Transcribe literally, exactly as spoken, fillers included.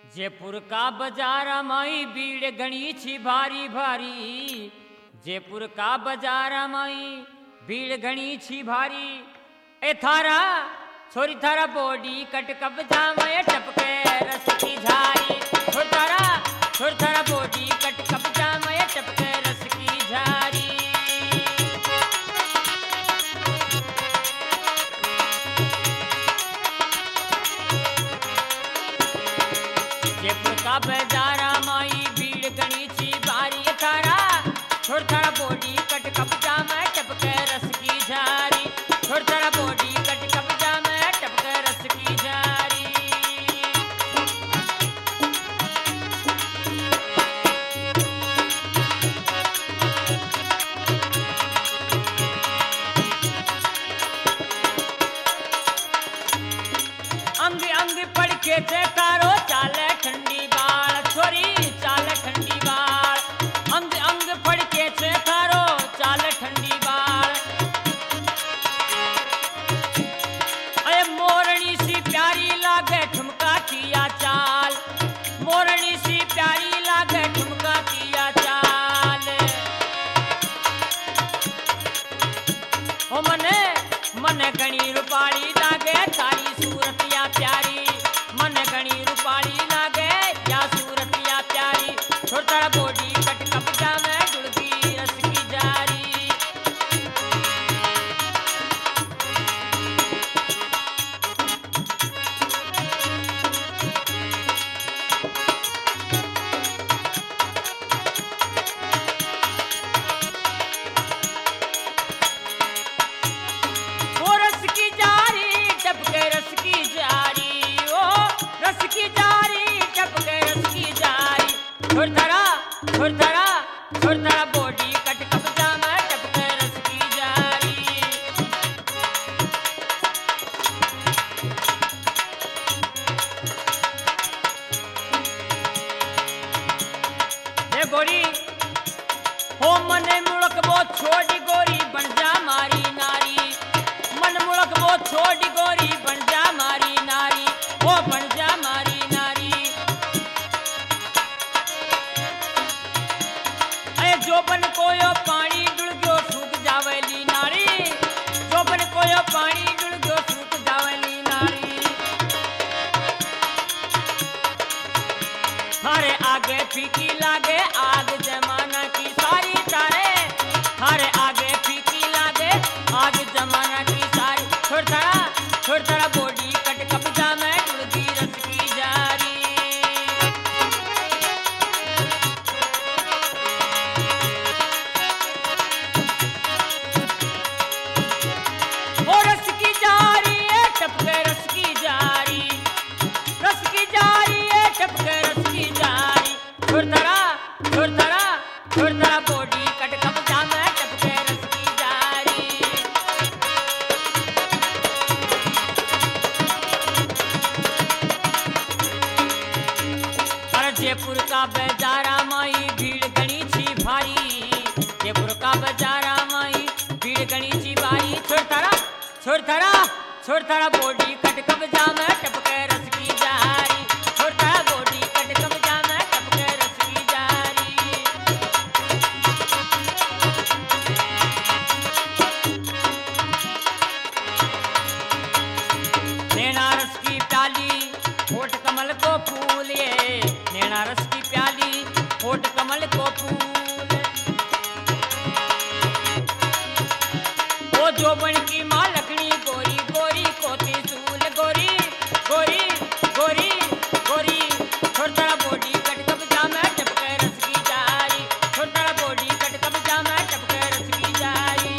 जयपुर का बाजार माई भीड़ घनी छी भारी भारी। जयपुर का बाजार माई भीड़ घनी छी भारी। ए थारा छोरी थारा बॉडी कट कब जामे टपके रस की झारी। छोर थारा छोर थारा बॉडी कट कब जामे टपके रस की झारी। जयपुर का बाजारा माई भीड़ गणी छी भारी। थारा छोड़ थारा बॉडी कट कपजा में टपके रस की झारी। छोड़ थारा बॉडी कट कपजा में टपके रस की झारी। अंग अंग पड़ के थे तारो चाले ठंडी बाल। छोरी चाले ठंडी बाल। अंग अंग पड़ के थे तारो चाले ठंडी बाल। अरे मोरनी सी प्यारी लागे ठुमका किया चाल। मोरनी सी प्यारी लागे ठुमका किया चाल। ओ मने मने गणी रूपाली लागे तारी सूरतिया प्यारी। मन गणी रूपाली लागे या सूरतिया प्यारी। छोड़ तारा बॉडी कट कपजा में डुलगी रस की जारी। वो रस की जारी टपके रस की जारी। ओ रस की जारी टपके रस की जारी। छोड़ तारा छोड़ तारा छोड़ तारा बॉडी कट कपजा में टपके रस की जारी। ये गोरी हो मने मुड़क वो छोड़ी गोरी बन जा मारी नारी। मन मुड़क वो छोड़ी गोरी बन जा मारी नारी। वो बन जा मारी नारी। अरे जोबन कोयो पानी डुल गयो सूख जावेली नारी। जोबन कोयो पानी डुल गयो सूख जावेली नारी। थारे आगे फीकी लागे आग जमाना की सारी। तारे थारे आगे फीकी लागे आग जमाना की सारी। छोड़ तारा छोड़ तारा बॉडी कट कपजा में डुलगी रस की जारी। ओ रस की जारी है टपके रस की जारी। रस की जारी है टपके रस की जारी। छोड़ तारा छोड़ तारा छोड़ तारा बॉडी कट कपजा में टपके रस की जारी। अरे जयपुर का बाजारा माई भीड़ गणी छी भारी। जयपुर का बाजारा माई भीड़ गणी छी भारी। छोड़ तारा छोड़ तारा छोड़ तारा बॉडी कट कपजा में टपके रस की जारी। छोड़ तारा बॉडी कट कपजा में टपके रस की जारी। नैना रस की प्याली होठ कमल को फूल। ये नैना रस की प्याली होठ कमल को फूल। वो जोबन की माँ लकड़ी गोरी गोरी को त्रिशूल। गोरी गोरी गोरी गोरी। छोड़ तारा बॉडी कट कपजा में टपके रस की जारी। छोड़ तारा बॉडी कट कपजा में टपके रस की जारी।